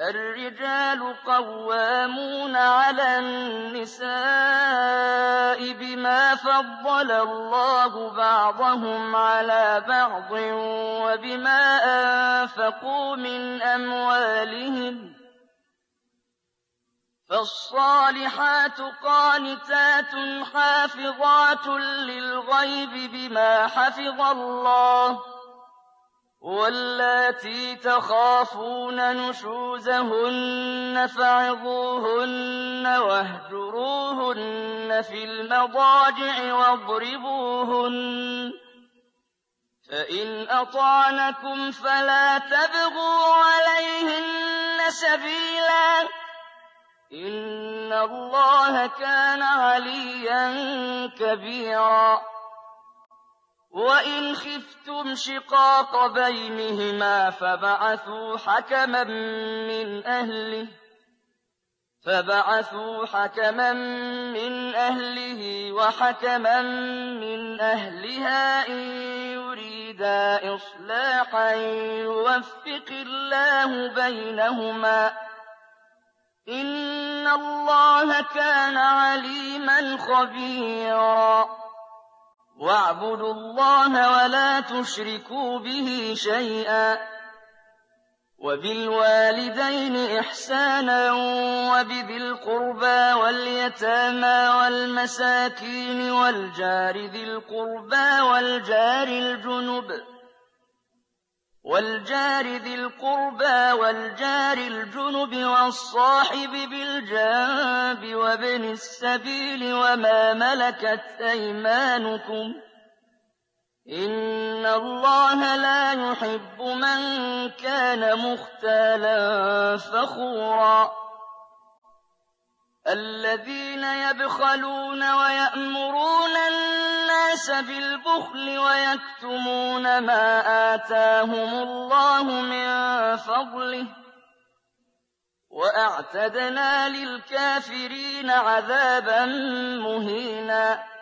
الرجال قوامون على النساء بما فضل الله بعضهم على بعض وبما أنفقوا من أموالهم، فالصالحات قانتات حافظات للغيب بما حفظ الله، واللاتي تخافون نشوزهن فعظوهن واهجروهن في المضاجع واضربوهن، فإن أطعنكم فلا تبغوا عليهن سبيلا، إن الله كان عليا كبيرا. وإن خفتم شقاق بينهما فبعثوا حكما من أهله وحكما من أهلها إن يريدا إصلاحا يوفق الله بينهما، إن الله كان عليما خبيرا. واعبدوا الله ولا تشركوا به شيئا، وبالوالدين إحسانا وبذي القربى واليتامى والمساكين والجار ذي القربى والجار الجنب والصاحب بالجنب وابن السبيل وما ملكت أيمانكم، إن الله لا يحب من كان مختالا فخورا. الذين يبخلون ويأمرون الناس بالبخل ويكتمون ما آتاهم الله من فضله، وأعتدنا للكافرين عذابا مهينا.